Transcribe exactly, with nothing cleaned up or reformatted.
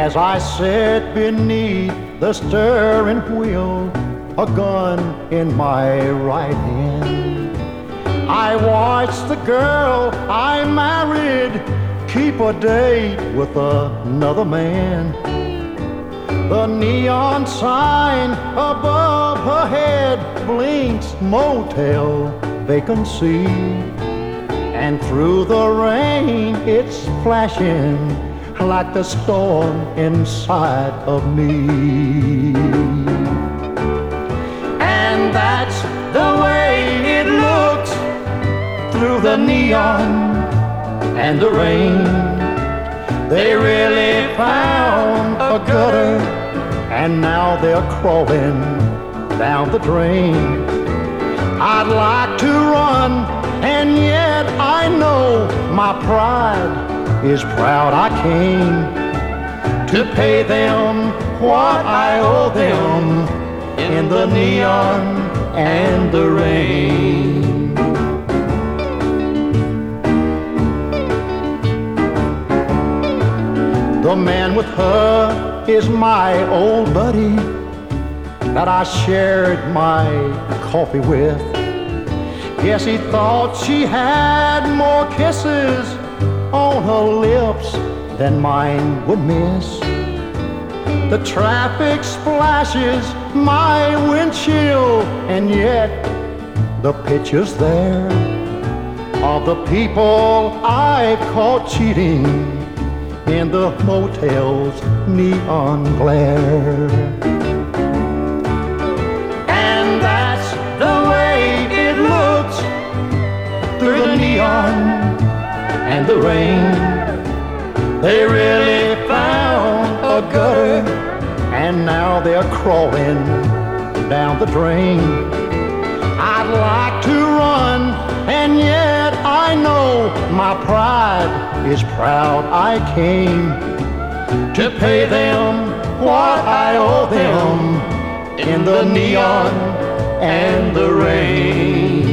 As I sit beneath the steering wheel, a gun in my right hand, I watch the girl I married keep a date with another man. The neon sign above her head blinks motel vacancy, and through the rain it's flashing like the storm inside of me. And that's the way it looks through the neon and the rain. They really found a gutter, and now they're crawling down the drain. I'd like to run, and yet I know my pride is proud. I came to pay them what I owe them in the neon and the rain. The man with her is my old buddy that I shared my coffee with. Guess he thought she had more kisses on her lips than mine would miss. The traffic splashes my windshield, and yet the picture's there of the people I caught cheating in the motel's neon glare. And that's the way it looks through the neon and the rain. They really found a gutter, and now they're crawling down the drain. I'd like to run, and yet I know my pride is proud. I came to pay them what I owe them in the neon and the rain.